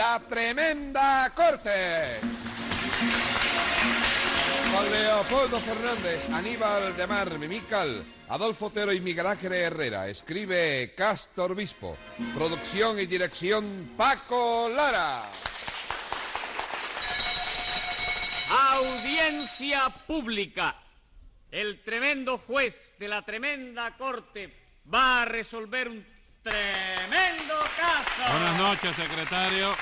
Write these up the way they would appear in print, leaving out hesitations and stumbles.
La Tremenda Corte. Con Leopoldo Fernández, Aníbal de Mar, Mimical, Adolfo Otero y Miguel Ángel Herrera. Escribe Castor Bispo. Producción y dirección Paco Lara. Audiencia pública. El tremendo juez de la tremenda corte va a resolver un tremendo caso. Buenas noches, secretario.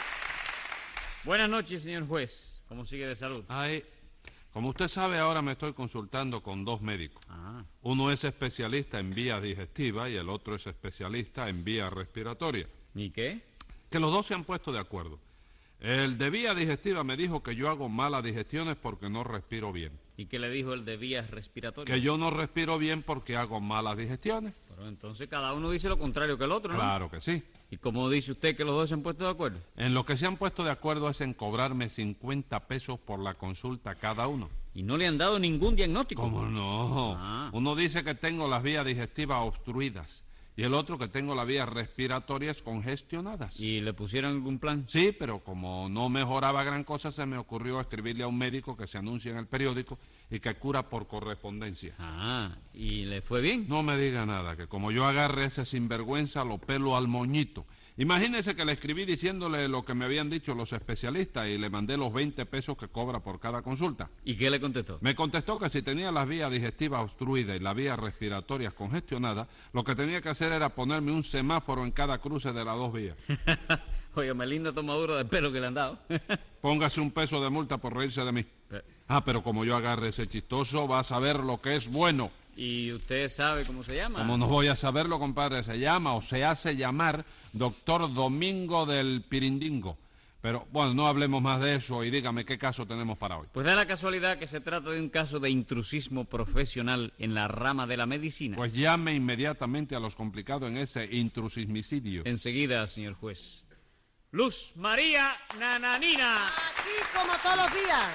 Buenas noches, señor juez. ¿Cómo sigue de salud? Ay, como usted sabe, ahora me estoy consultando con dos médicos. Uno es especialista en vías digestivas y el otro es especialista en vías respiratorias. ¿Y qué? Que los dos se han puesto de acuerdo. El de vía digestiva me dijo que yo hago malas digestiones porque no respiro bien. ¿Y qué le dijo el de vías respiratorias? Que yo no respiro bien porque hago malas digestiones. Pero entonces cada uno dice lo contrario que el otro, ¿no? Claro que sí. ¿Y cómo dice usted que los dos se han puesto de acuerdo? En lo que se han puesto de acuerdo es en cobrarme 50 pesos por la consulta cada uno. ¿Y no le han dado ningún diagnóstico? ¿Cómo no? Uno dice que tengo las vías digestivas obstruidas y el otro que tengo las vías respiratorias congestionadas. ¿Y le pusieron algún plan? Sí, pero como no mejoraba gran cosa, se me ocurrió escribirle a un médico que se anuncia en el periódico y que cura por correspondencia. ¿Y le fue bien? No me diga nada, que como yo agarre ese sinvergüenza, lo pelo al moñito. Imagínese que le escribí diciéndole lo que me habían dicho los especialistas y le mandé los 20 pesos que cobra por cada consulta. ¿Y qué le contestó? Me contestó que si tenía las vías digestivas obstruidas y las vías respiratorias congestionadas, lo que tenía que hacer era ponerme un semáforo en cada cruce de las dos vías. Óigame, linda tomadura de pelo que le han dado. Póngase un peso de multa por reírse de mí. Pero como yo agarre ese chistoso, va a saber lo que es bueno. ¿Y usted sabe cómo se llama? Como no voy a saberlo, compadre, se llama o se hace llamar Doctor Domingo del Pirindingo. Pero, bueno, no hablemos más de eso y dígame qué caso tenemos para hoy. Pues da la casualidad que se trata de un caso de intrusismo profesional en la rama de la medicina. Pues llame inmediatamente a los complicados en ese intrusismicidio. Enseguida, señor juez. Luz María Nananina. Aquí como todos los días.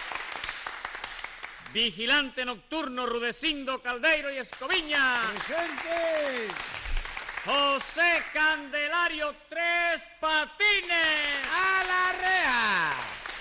Vigilante nocturno Rudecindo Caldeiro y Escoviña. ¡Presente! José Candelario Tres Patines. ¡A la reja!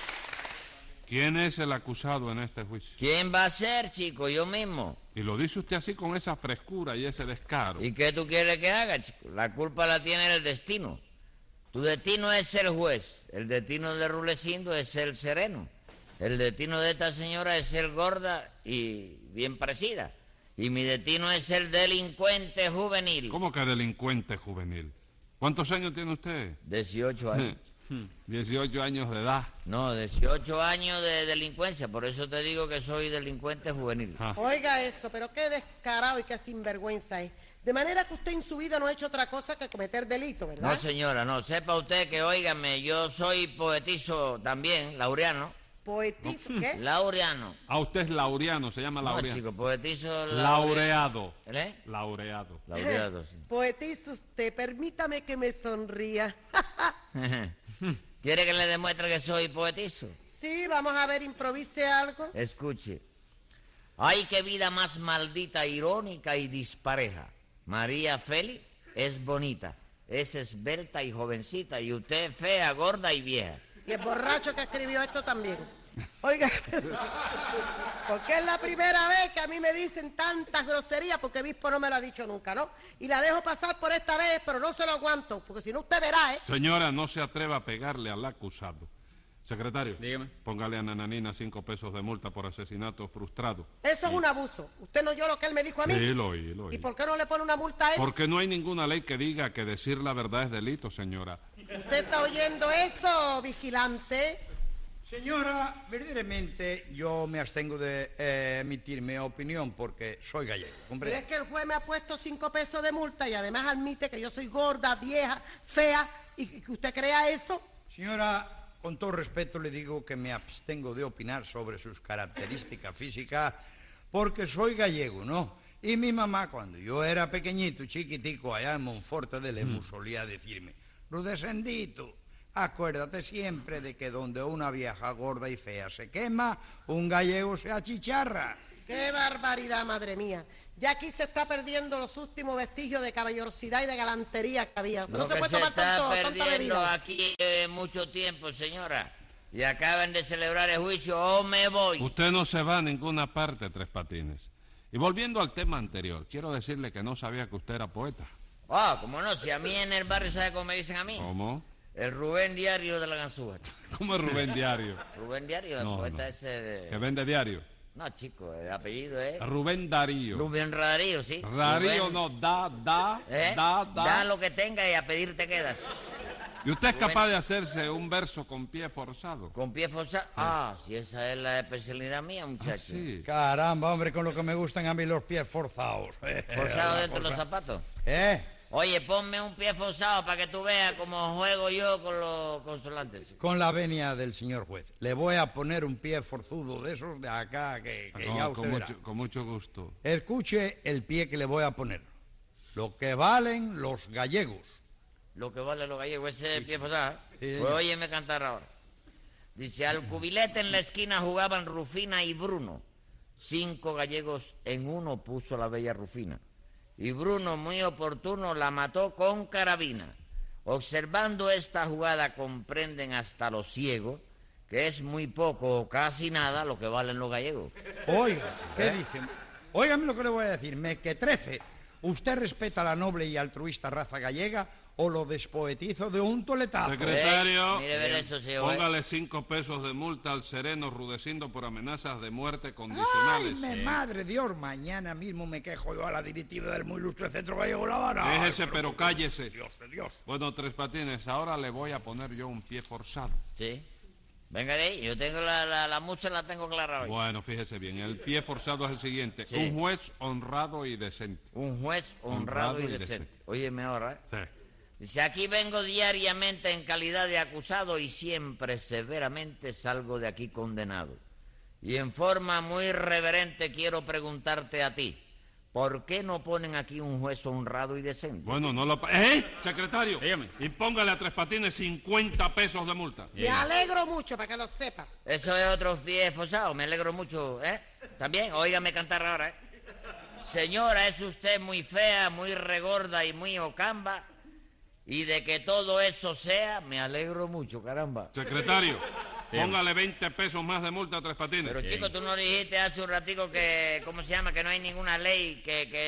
¿Quién es el acusado en este juicio? ¿Quién va a ser, chico? Yo mismo. Y lo dice usted así con esa frescura y ese descaro. ¿Y qué tú quieres que haga, chico? La culpa la tiene el destino. Tu destino es ser juez. El destino de Rulecindo es ser sereno. El destino de esta señora es ser gorda y bien parecida. Y mi destino es ser delincuente juvenil. ¿Cómo que delincuente juvenil? ¿Cuántos años tiene usted? 18 años. 18 años de edad. No, 18 años de delincuencia. Por eso te digo que soy delincuente juvenil. Oiga eso, pero qué descarado y qué sinvergüenza es. De manera que usted en su vida no ha hecho otra cosa que cometer delito, ¿verdad? No, señora, no. Sepa usted que, óigame, yo soy poetizo también, laureano. ¿Poetizo qué? Laureano. Usted es laureano, se llama laureano. No, chico, poetizo... Laureado. ¿Eh? Laureado. Laureado, sí. Poetizo usted, permítame que me sonría. ¿Quiere que le demuestre que soy poetizo? Sí, vamos a ver, improvise algo. Escuche. Ay, qué vida más maldita, irónica y dispareja. María Félix es bonita, es esbelta y jovencita, y usted es fea, gorda y vieja. Y el borracho que escribió esto también. Oiga, porque es la primera vez que a mí me dicen tantas groserías, porque Bispo no me lo ha dicho nunca, ¿no? Y la dejo pasar por esta vez, pero no se lo aguanto, porque si no usted verá, ¿eh? Señora, no se atreva a pegarle al acusado. Secretario, dígame. Póngale a Nananina 5 pesos de multa por asesinato frustrado. Eso es un abuso. ¿Usted no oyó lo que él me dijo a mí? Sí, lo oí. ¿Y por qué no le pone una multa a él? Porque no hay ninguna ley que diga que decir la verdad es delito, señora. ¿Usted está oyendo eso, vigilante? Señora, verdaderamente yo me abstengo de emitir mi opinión porque soy gallego. Pero es que el juez me ha puesto 5 pesos de multa y además admite que yo soy gorda, vieja, fea, y que usted crea eso. Señora, con todo respeto le digo que me abstengo de opinar sobre sus características físicas porque soy gallego, ¿no? Y mi mamá, cuando yo era pequeñito, chiquitico, allá en Monforte de Lemus, solía decirme: Rudecendito, acuérdate siempre de que donde una vieja gorda y fea se quema, un gallego se achicharra. ¡Qué barbaridad, madre mía! Ya aquí se está perdiendo los últimos vestigios de caballerosidad y de galantería que había. Lo se que puede se tomar está tanta perdiendo bebida. aquí mucho tiempo, señora. Y acaban de celebrar el juicio o me voy. Usted no se va a ninguna parte, Tres Patines. Y volviendo al tema anterior, quiero decirle que no sabía que usted era poeta. Ah, cómo no, si a mí en el barrio, ¿sabe cómo me dicen a mí? ¿Cómo? El Rubén Diario de la Ganzúa. ¿Cómo es Rubén Diario? Rubén Diario, el No, poeta no. ese de... Que vende diario. No, chico, el apellido es... Rubén Darío. Rubén Darío, sí. Darío Rubén, no, da. Da lo que tenga y a pedir te quedas. ¿Y usted es Rubén. capaz de hacerse un verso con pie forzado? Con pie forzado. Ah, si esa es la especialidad mía, muchacho. Ah, sí. Caramba, hombre, con lo que me gustan a mí los pies forzados. Forzado La dentro de los cosa. zapatos. ¿Eh? Oye, ponme un pie forzado para que tú veas cómo juego yo con los consolantes. Con la venia del señor juez. Le voy a poner un pie forzudo de esos de acá que ya usted verá. Con mucho gusto. Escuche el pie que le voy a poner. Lo que valen los gallegos. Lo que vale los gallegos, ese pie forzado. Sí, Pues señor. óyeme cantar ahora. Dice, al cubilete en la esquina jugaban Rufina y Bruno. 5 gallegos en uno puso la bella Rufina. Y Bruno, muy oportuno, la mató con carabina. Observando esta jugada comprenden hasta los ciegos que es muy poco o casi nada lo que valen los gallegos. Oiga, ¿qué dicen? Óigame lo que le voy a decir. Mequetrefe. ¿Usted respeta la noble y altruista raza gallega o lo despoetizo de un toletazo? Secretario, Mire ver eso, señor juez. póngale 5 pesos de multa al sereno Rudecindo por amenazas de muerte ¡Ay, condicionales. madre Dios! Mañana mismo me quejo yo a la directiva del muy ilustre Centro Gallego La Habana. Déjese, Ay, pero cállese. Dios de Dios. Bueno, Tres Patines, ahora le voy a poner yo un pie forzado. Sí. Venga de ahí, yo tengo la musa la tengo clara hoy. Bueno, fíjese bien, el pie forzado es el siguiente. Sí. Un juez honrado y decente. Un juez honrado y decente. Óyeme ahora, Sí. Dice, aquí vengo diariamente en calidad de acusado y siempre severamente salgo de aquí condenado. Y en forma muy reverente quiero preguntarte a ti, ¿por qué no ponen aquí un juez honrado y decente? Bueno, no lo... ¡Eh! Secretario, Dígame. y póngale a Tres Patines 50 pesos de multa. Me alegro mucho, para que lo sepa. Eso es otro pie forzado, me alegro mucho, ¿eh? También, óigame cantar ahora, ¿eh? Señora, es usted muy fea, muy regorda y muy ocamba, y de que todo eso sea, me alegro mucho, caramba. Secretario, póngale 20 pesos más de multa a Tres Patines. Pero chico, tú no dijiste hace un ratico que, ¿cómo se llama? Que no hay ninguna ley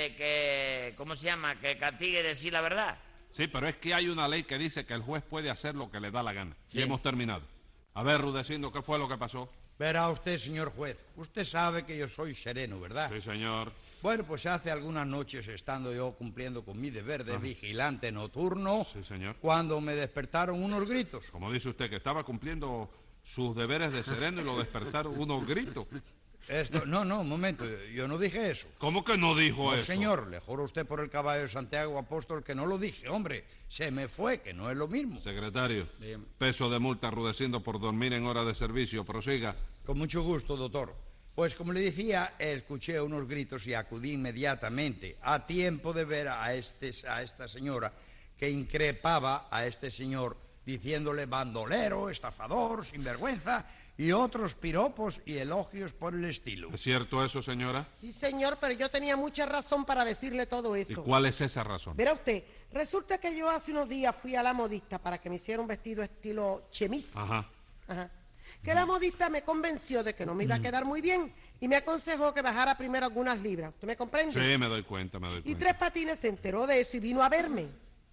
que ¿cómo se llama? Que castigue decir la verdad. Sí, pero es que hay una ley que dice que el juez puede hacer lo que le da la gana. Sí. Y hemos terminado. A ver, Rudecindo, ¿qué fue lo que pasó? Verá usted, señor juez. Usted sabe que yo soy sereno, ¿verdad? Sí, señor. Bueno, pues hace algunas noches, estando yo cumpliendo con mi deber de Ajá. vigilante nocturno, Sí, señor. cuando me despertaron unos gritos. Como dice usted, que estaba cumpliendo sus deberes de sereno y lo despertaron unos gritos. No, un momento, yo no dije eso. ¿Cómo que no dijo No, eso? señor, le juro a usted por el caballo de Santiago Apóstol que no lo dije, hombre. Se me fue, que no es lo mismo. Secretario, peso de multa a Rudecindo por dormir en hora de servicio. Prosiga. Con mucho gusto, doctor. Pues como le decía, escuché unos gritos y acudí inmediatamente, a tiempo de ver a esta señora que increpaba a este señor diciéndole bandolero, estafador, sinvergüenza y otros piropos y elogios por el estilo. ¿Es cierto eso, señora? Sí, señor, pero yo tenía mucha razón para decirle todo ¿Y eso. cuál es esa razón? Verá usted, resulta que yo hace unos días fui a la modista para que me hiciera un vestido estilo chemise. Ajá. Ajá. Que la modista me convenció de que no me iba a quedar muy bien y me aconsejó que bajara primero algunas libras. ¿Usted me comprende? Sí, me doy cuenta, Y Tres Patines se enteró de eso y vino a verme.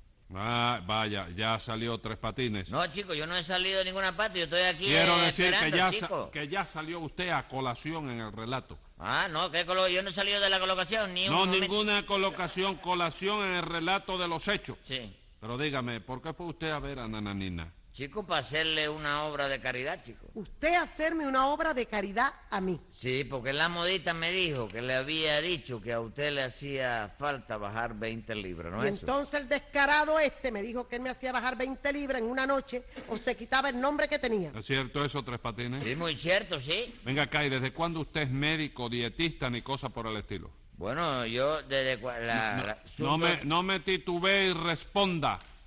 Ah, vaya, ya salió Tres Patines. No, chico, yo no he salido de ninguna parte, yo estoy aquí Quiero decir esperando, chico. que ya salió usted a colación en el relato. Ah, no, yo no he salido de la colocación ni un No, momento. ninguna colación en el relato de los hechos. Sí. Pero dígame, ¿por qué fue usted a ver a Nananina? Chico, para hacerle una obra de caridad, chico. Usted hacerme una obra de caridad a mí. Sí, porque la modista me dijo que le había dicho que a usted le hacía falta bajar 20 libras, ¿no Y es eso? entonces el descarado este me dijo que él me hacía bajar 20 libras en una noche o se quitaba el nombre que tenía. ¿Es cierto eso, Tres Patines? Sí, muy cierto, sí. Venga acá, ¿y desde cuándo usted es médico, dietista ni cosa por el estilo? Bueno, yo desde No me titubee y responda.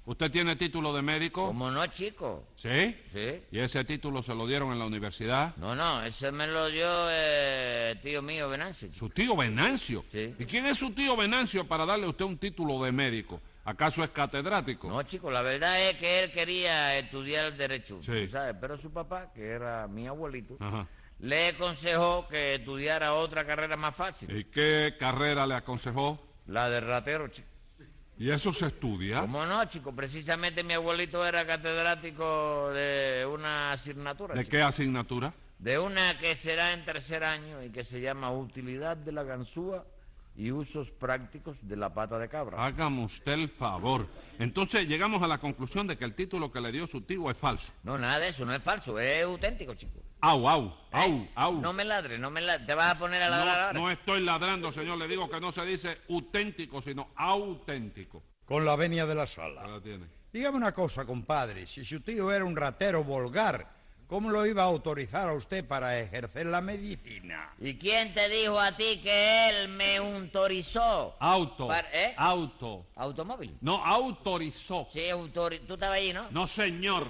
¿Usted tiene título de médico? ¿Cómo no, chico? ¿Sí? Sí. ¿Y ese título se lo dieron en la universidad? No, ese me lo dio tío mío Venancio, chico. ¿Su tío Venancio? Sí. ¿Y quién es su tío Venancio para darle a usted un título de médico? ¿Acaso es catedrático? No, chico, la verdad es que él quería estudiar Derecho, Sí. tú ¿sabes? Pero su papá, que era mi abuelito, Ajá. le aconsejó que estudiara otra carrera más fácil. ¿Y qué carrera le aconsejó? La de ratero, chico. ¿Y eso se estudia? ¿Cómo no, chico? Precisamente mi abuelito era catedrático de una asignatura, ¿De chico. qué asignatura? De una que será en tercer año y que se llama Utilidad de la ganzúa y usos prácticos de la pata de cabra. Hágame usted el favor. Entonces llegamos a la conclusión de que el título que le dio su tío es falso. No, nada de eso, no es falso, es auténtico, chico. Au, au, au, ¿Eh? au. No me ladres, te vas a poner a ladrar ahora. No estoy ladrando, señor. Le digo que no se dice auténtico, sino auténtico. Con la venia de la sala. Ahí la tiene. Dígame una cosa, compadre. Si su tío era un ratero vulgar, ¿cómo lo iba a autorizar a usted para ejercer la medicina? ¿Y quién te dijo a ti que él me autorizó? Auto. ¿Eh? Auto. ¿Automóvil? No, autorizó. Sí, tú estabas allí, ¿no? No, señor.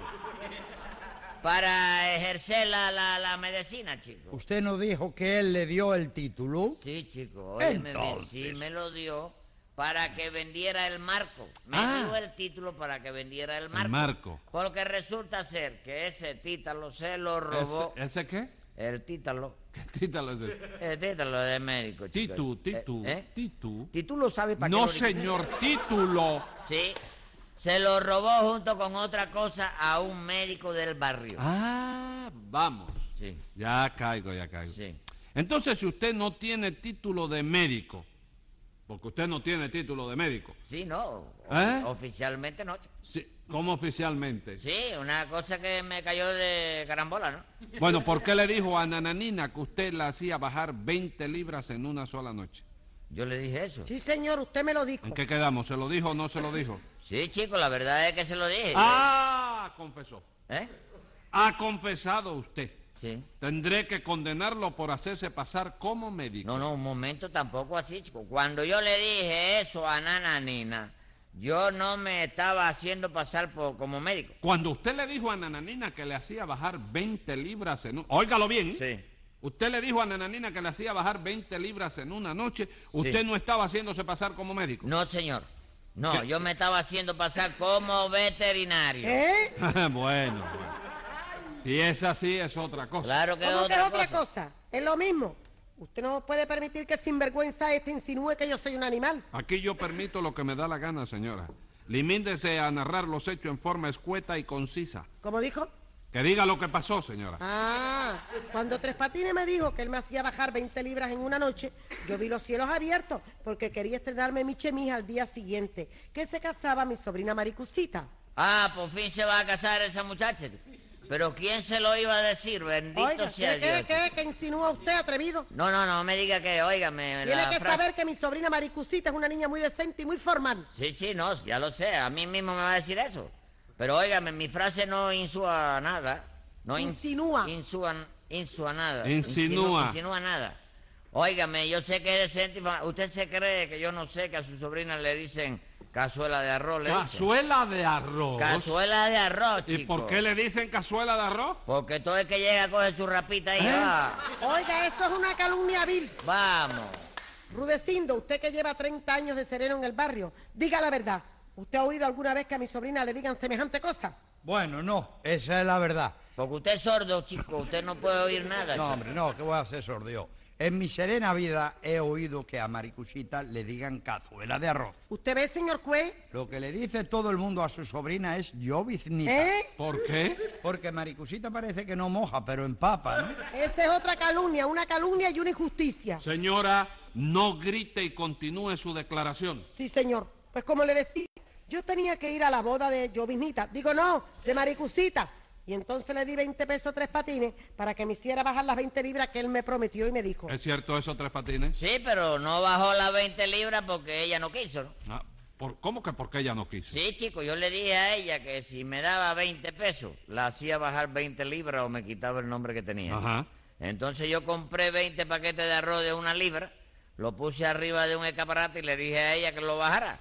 Para ejercer la medicina, chico. ¿Usted no dijo que él le dio el título? Sí, chico, óyeme bien, Entonces. sí, me lo dio para que vendiera el marco. Me dio el título para que vendiera el marco. marco. Porque resulta ser que ese títalo se lo robó. ¿Ese qué? El títalo. ¿Qué título es ese? El títalo de médico, chico. Titu. ¿Tú lo sabes para qué No, lo originó? señor, título. Sí. Se lo robó junto con otra cosa a un médico del barrio. Ah, vamos. Sí, Ya caigo. sí. Entonces, si usted no tiene título de médico, porque usted no tiene título de médico, Sí, no. ¿Eh? Oficialmente no, chico. sí, ¿cómo oficialmente? Sí, una cosa que me cayó de carambola, ¿no? Bueno, ¿por qué le dijo a Nananina que usted la hacía bajar 20 libras en una sola noche? Yo le dije eso. Sí, señor, usted me lo dijo. ¿En qué quedamos? ¿Se lo dijo o no se lo dijo? Sí, chico, la verdad es que se lo dije. Ah, confesó. ¿Eh? Ha confesado usted. Sí. Tendré que condenarlo por hacerse pasar como médico. No, un momento, tampoco así, chico. Cuando yo le dije eso a Nananina, yo no me estaba haciendo pasar por, como médico. Cuando usted le dijo a Nananina que le hacía bajar 20 libras en un... Óigalo bien. Sí. Usted le dijo a Nananina que le hacía bajar 20 libras en una noche. Usted Sí. no estaba haciéndose pasar como médico. No, señor. No, ¿Qué? yo me estaba haciendo pasar como veterinario. ¿Eh? Bueno. Si es así, es otra cosa. Claro que es ¿Cómo que es otra otra cosa. cosa? Es lo mismo. Usted no puede permitir que sinvergüenza este insinúe que yo soy un animal. Aquí yo permito lo que me da la gana, señora. Limíndese a narrar los hechos en forma escueta y concisa. ¿Cómo dijo? Que diga lo que pasó, señora. Ah, cuando Tres Patines me dijo que él me hacía bajar 20 libras en una noche, yo vi los cielos abiertos porque quería estrenarme mi chemise al día siguiente, que se casaba mi sobrina Maricucita. Ah, por fin se va a casar esa muchacha. Pero ¿quién se lo iba a decir? Bendito Oiga, sea ¿qué, Dios. qué insinúa usted, atrevido? No me diga que, óigame, Tiene la que frase... saber que mi sobrina Maricucita es una niña muy decente y muy formal. Sí, no, ya lo sé, a mí mismo me va a decir eso. Pero óigame, mi frase no insúa nada. No Insinúa. Insúa nada. Insinúa. Insinúa nada. Óigame, yo sé que es decente. ¿Usted se cree que yo no sé que a su sobrina le dicen cazuela de arroz? Le dicen? Cazuela de arroz. Cazuela de arroz, chico. ¿Y por qué le dicen cazuela de arroz? Porque todo el que llega coge su rapita y va. Oiga, eso es una calumnia vil. Vamos. Rudecindo, usted que lleva 30 años de sereno en el barrio, diga la verdad. ¿Usted ha oído alguna vez que a mi sobrina le digan semejante cosa? Bueno, no, esa es la verdad. Porque usted es sordo, chico. Usted no puede oír nada, No, chico. hombre, no, que voy a hacer sordio. En mi serena vida he oído que a Maricucita le digan cazuela de arroz. ¿Usted ve, señor juez? Lo que le dice todo el mundo a su sobrina es lloviznita. ¿Eh? ¿Por qué? Porque Maricucita parece que no moja, pero empapa, ¿no? Esa es otra calumnia, una calumnia y una injusticia. Señora, no grite y continúe su declaración. Sí, señor. Pues como le decía, yo tenía que ir a la boda de Lloviznita. Digo, no, de Maricucita. Y entonces le di 20 pesos a Tres Patines para que me hiciera bajar las 20 libras que él me prometió y me dijo. ¿Es cierto eso, Tres Patines? Sí, pero no bajó las 20 libras porque ella no quiso, ¿no? Ah, ¿cómo que porque ella no quiso? Sí, chico, yo le dije a ella que si me daba 20 pesos, la hacía bajar 20 libras o me quitaba el nombre que tenía. Ajá. Entonces yo compré 20 paquetes de arroz de 1 libra, lo puse arriba de un escaparate y le dije a ella que lo bajara.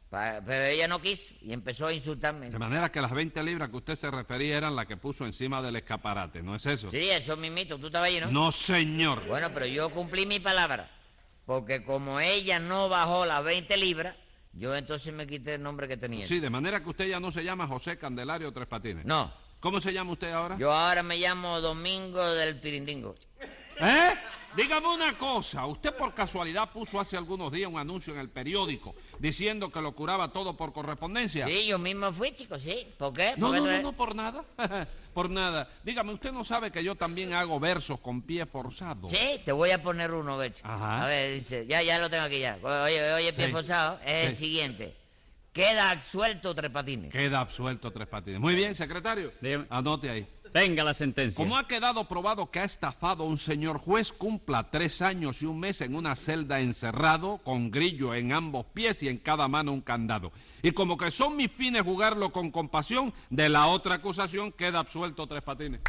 Pero ella no quiso y empezó a insultarme. De manera que las 20 libras que usted se refería eran las que puso encima del escaparate, ¿no es eso? Sí, eso mismito. ¿Tú estabas allí, no? No, señor. Bueno, pero yo cumplí mi palabra. Porque como ella no bajó las 20 libras, yo entonces me quité el nombre que tenía. Sí, de manera que usted ya no se llama José Candelario Tres Patines. No. ¿Cómo se llama usted ahora? Yo ahora me llamo Domingo del Pirindingo. ¿Eh? Dígame una cosa, usted por casualidad puso hace algunos días un anuncio en el periódico diciendo que lo curaba todo por correspondencia. Sí, yo mismo fui, chico, sí. ¿Por qué? No, ¿Por qué no, por nada. Por nada. Dígame, ¿usted no sabe que yo también hago versos con pie forzado? Sí, te voy a poner uno, Becho. Ajá. A ver, dice, ya lo tengo aquí ya. Oye, pie Sí. forzado, es el Sí. siguiente. Queda absuelto Tres Patines. Queda absuelto Tres Patines. Muy bien, secretario. Dígame. Anote ahí. Venga la sentencia. Como ha quedado probado que ha estafado a un señor juez, cumpla 3 años y 1 mes en una celda encerrado, con grillo en ambos pies y en cada mano un candado. Y como que son mis fines jugarlo con compasión, de la otra acusación queda absuelto Tres Patines.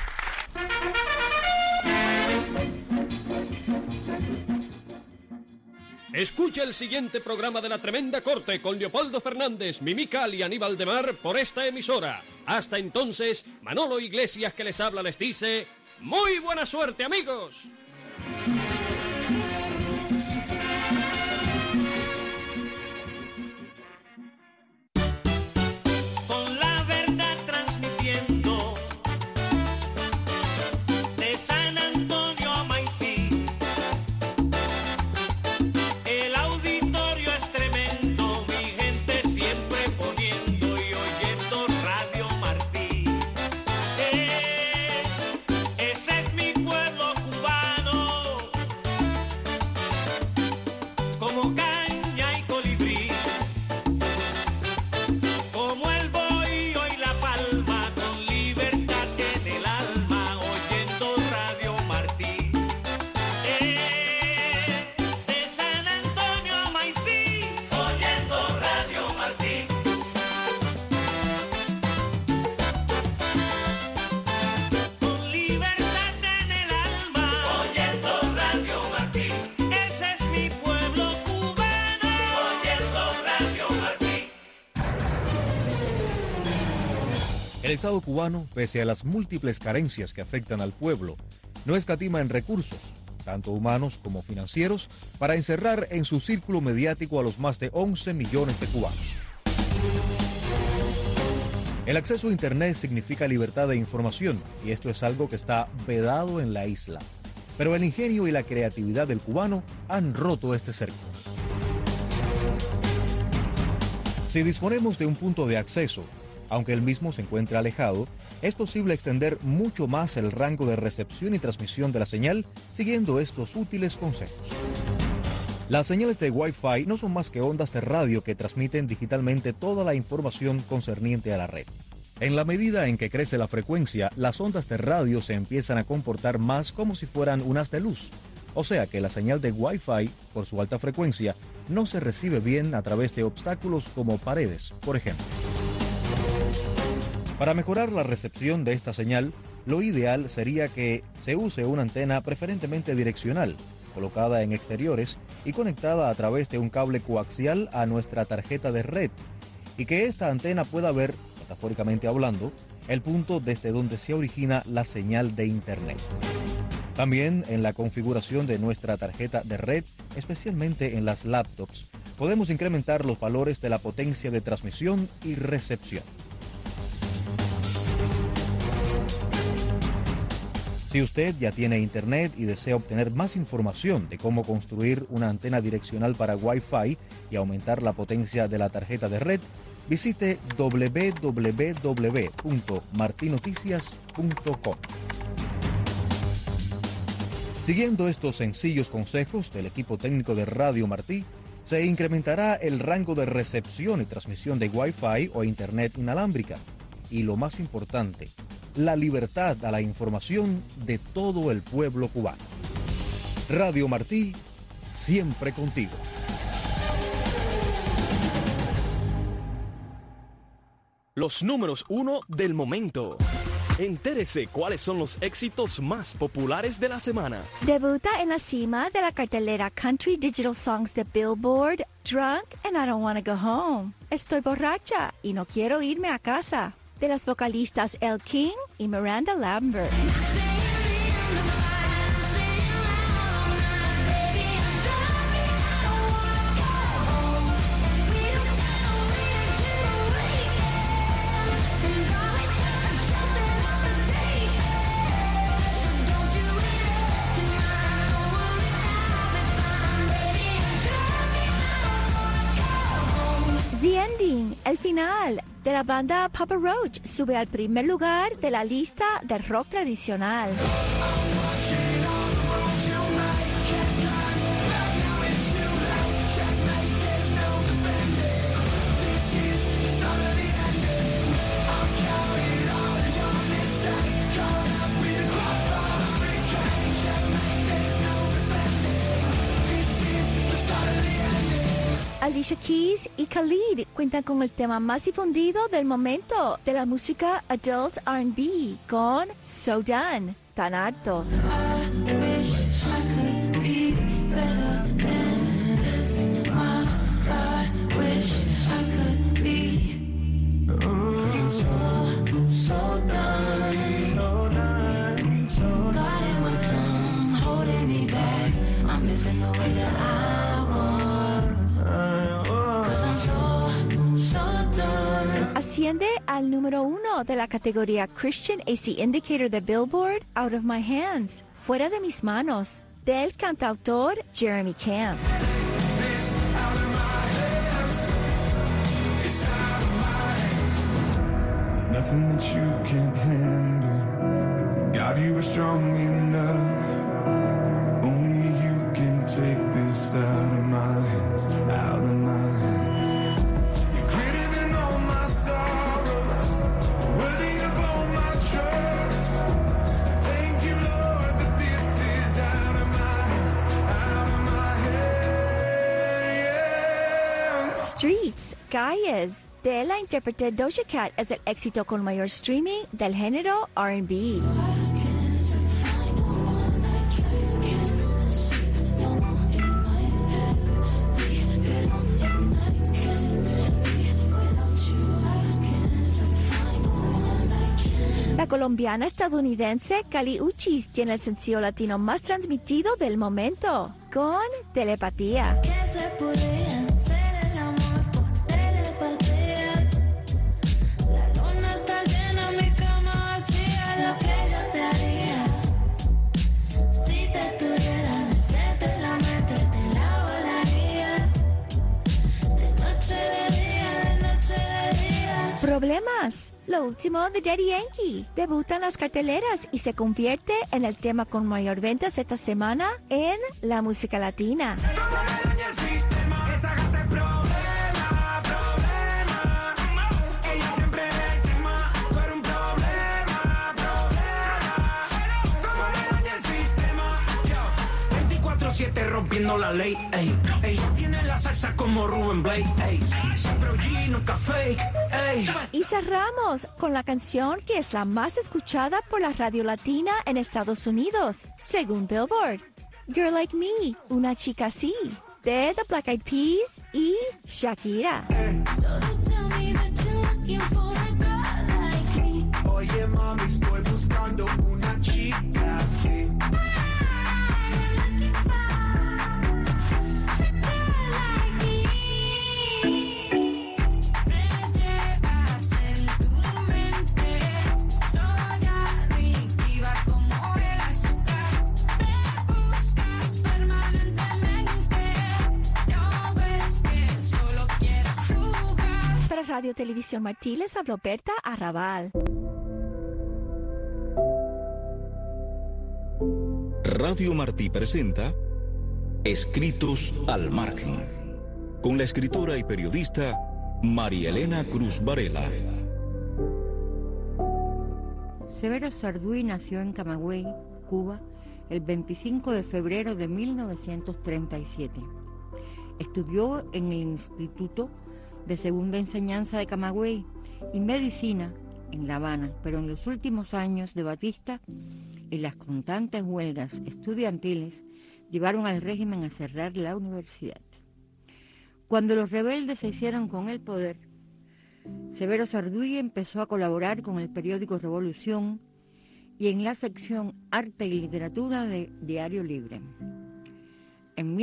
Escucha el siguiente programa de La Tremenda Corte con Leopoldo Fernández, Mimical y Aníbal de Mar por esta emisora. Hasta entonces, Manolo Iglesias que les habla les dice... ¡Muy buena suerte, amigos! Con la verdad transmitiendo de San Antonio a Maicí. El auditorio es tremendo, mi gente siempre poniendo y oyendo Radio Martí. Ese es mi pueblo cubano, como caña y colibrí. Como el bohío y la palma, con libertad en el alma, oyendo Radio Martí. De San Antonio a Maicí, oyendo Radio Martí. Con libertad en el alma, oyendo Radio Martí. Ese es mi pueblo cubano, oyendo Radio Martí. El Estado cubano, pese a las múltiples carencias que afectan al pueblo, no escatima en recursos, tanto humanos como financieros, para encerrar en su círculo mediático a los más de 11 millones de cubanos. El acceso a Internet significa libertad de información, y esto es algo que está vedado en la isla. Pero el ingenio y la creatividad del cubano han roto este cerco. Si disponemos de un punto de acceso, aunque el mismo se encuentre alejado, es posible extender mucho más el rango de recepción y transmisión de la señal siguiendo estos útiles consejos. Las señales de Wi-Fi no son más que ondas de radio que transmiten digitalmente toda la información concerniente a la red. En la medida en que crece la frecuencia, las ondas de radio se empiezan a comportar más como si fueran un haz de luz. O sea que la señal de Wi-Fi, por su alta frecuencia, no se recibe bien a través de obstáculos como paredes, por ejemplo. Para mejorar la recepción de esta señal, lo ideal sería que se use una antena preferentemente direccional, colocada en exteriores y conectada a través de un cable coaxial a nuestra tarjeta de red, y que esta antena pueda ver, metafóricamente hablando, el punto desde donde se origina la señal de Internet. También en la configuración de nuestra tarjeta de red, especialmente en las laptops, podemos incrementar los valores de la potencia de transmisión y recepción. Si usted ya tiene Internet y desea obtener más información de cómo construir una antena direccional para Wi-Fi y aumentar la potencia de la tarjeta de red, visite www.martinoticias.com. Siguiendo estos sencillos consejos del equipo técnico de Radio Martí, se incrementará el rango de recepción y transmisión de Wi-Fi o Internet inalámbrica. Y lo más importante, la libertad a la información de todo el pueblo cubano. Radio Martí, siempre contigo. Los números 1 del momento. Entérese cuáles son los éxitos más populares de la semana. Debuta en la cima de la cartelera Country Digital Songs de Billboard, Drunk and I Don't Wanna Go Home. Estoy borracha y no quiero irme a casa, de las vocalistas Elle King y Miranda Lambert. The Ending, el final, de la banda Papa Roach, sube al primer lugar de la lista de rock tradicional. Alicia Keys y Khalid cuentan con el tema más difundido del momento de la música adult R&B con So Done, tan harto. Asciende al número 1 de la categoría Christian AC Indicator de Billboard, Out of My Hands, Fuera de mis manos, del cantautor Jeremy Camp. Nothing that you can't handle. God, you are strong enough. Only you can take this out of my hands, out of my hands. You're greater than all my sorrows, worthy of all my trust. Thank you, Lord, that this is out of my hands, out of my hands. Streets, calles, de la intérprete Doja Cat es el éxito con mayor streaming del género R&B. La colombiana estadounidense Kali Uchis tiene el sencillo latino más transmitido del momento, con Telepatía. Problemas. Lo último de Daddy Yankee. Debuta en las carteleras y se convierte en el tema con mayor ventas esta semana en la música latina. Rompiendo la ley, ey. Ella tiene la salsa como Rubén Blake, ey. Siempre OG, nunca fake, ey. Y cerramos con la canción que es la más escuchada por la radio latina en Estados Unidos, según Billboard. Girl Like Me, una chica así, de The Black Eyed Peas y Shakira. Oye, mami, estoy buscando una chica así. Radio Televisión Martí les habló Berta Arrabal. Radio Martí presenta Escritos al Margen, con la escritora y periodista María Elena Cruz Varela. Severo Sarduy nació en Camagüey, Cuba, el 25 de febrero de 1937. Estudió en el Instituto de Segunda Enseñanza de Camagüey y Medicina en La Habana, pero en los últimos años de Batista y las constantes huelgas estudiantiles llevaron al régimen a cerrar la universidad. Cuando los rebeldes se hicieron con el poder, Severo Sarduy empezó a colaborar con el periódico Revolución y en la sección Arte y Literatura de Diario Libre. En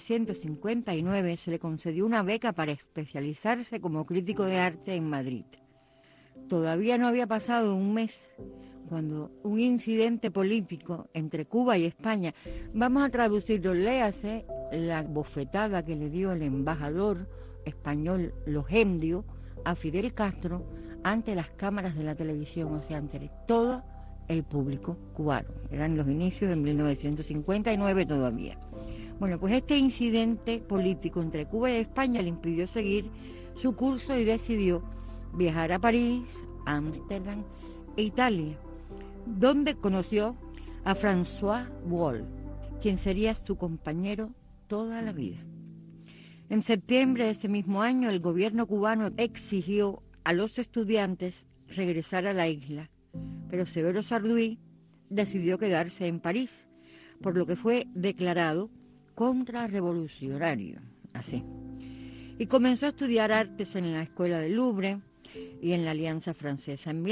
1959 se le concedió una beca para especializarse como crítico de arte en Madrid. Todavía no había pasado un mes cuando un incidente político entre Cuba y España, vamos a traducirlo, léase la bofetada que le dio el embajador español Logendio a Fidel Castro ante las cámaras de la televisión, o sea, ante todo el público cubano. Eran los inicios de 1959 todavía. Bueno, pues este incidente político entre Cuba y España le impidió seguir su curso y decidió viajar a París, Ámsterdam e Italia, donde conoció a François Wall, quien sería su compañero toda la vida. En septiembre de ese mismo año, el gobierno cubano exigió a los estudiantes regresar a la isla, pero Severo Sarduy decidió quedarse en París, por lo que fue declarado contrarrevolucionario, así. Y comenzó a estudiar artes en la Escuela del Louvre y en la Alianza Francesa. En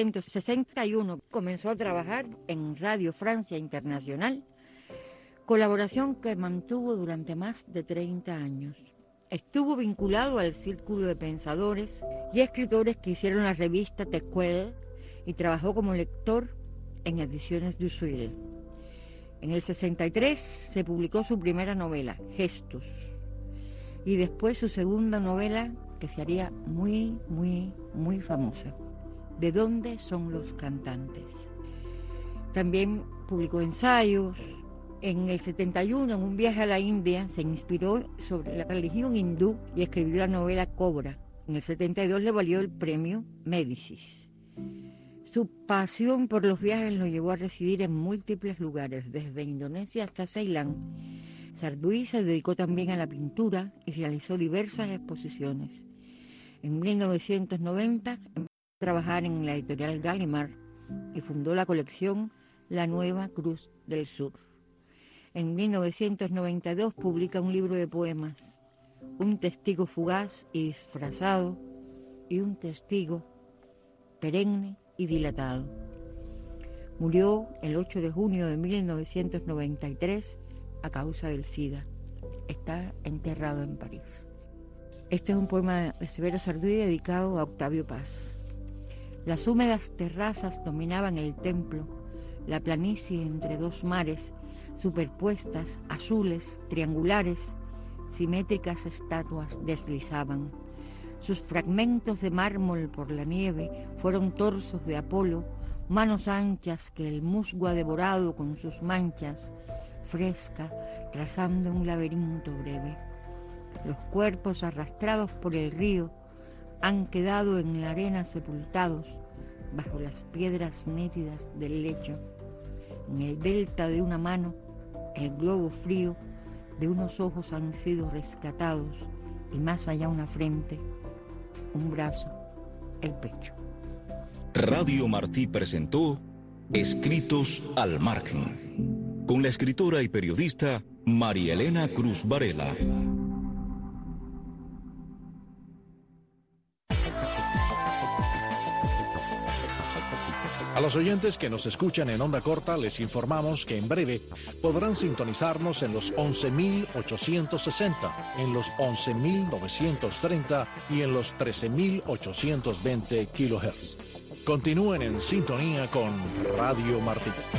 1961 comenzó a trabajar en Radio Francia Internacional, colaboración que mantuvo durante más de 30 años. Estuvo vinculado al círculo de pensadores y escritores que hicieron la revista Tequel y trabajó como lector en Ediciones du Seuil. En el 63 se publicó su primera novela, Gestos, y después su segunda novela, que se haría muy famosa, ¿De dónde son los cantantes? También publicó ensayos. En el 71, en un viaje a la India, se inspiró sobre la religión hindú y escribió la novela Cobra. En el 72 le valió el premio Médicis. Su pasión por los viajes lo llevó a residir en múltiples lugares, desde Indonesia hasta Ceilán. Sarduy se dedicó también a la pintura y realizó diversas exposiciones. En 1990 empezó a trabajar en la editorial Gallimard y fundó la colección La Nueva Cruz del Sur. En 1992 publica un libro de poemas, Un testigo fugaz y disfrazado y un testigo perenne y dilatado. Murió el 8 de junio de 1993 a causa del SIDA. Está enterrado en París. Este es un poema de Severo Sarduy dedicado a Octavio Paz. Las húmedas terrazas dominaban el templo, la planicie entre dos mares, superpuestas, azules, triangulares, simétricas estatuas deslizaban. Sus fragmentos de mármol por la nieve fueron torsos de Apolo, manos anchas que el musgo ha devorado con sus manchas, fresca, trazando un laberinto breve. Los cuerpos arrastrados por el río han quedado en la arena sepultados bajo las piedras nítidas del lecho. En el delta de una mano, el globo frío de unos ojos han sido rescatados y más allá una frente, un brazo, el pecho. Radio Martí presentó Escritos al Margen, con la escritora y periodista María Elena Cruz Varela. A los oyentes que nos escuchan en onda corta les informamos que en breve podrán sintonizarnos en los 11.860, en los 11.930 y en los 13.820 kHz. Continúen en sintonía con Radio Martí.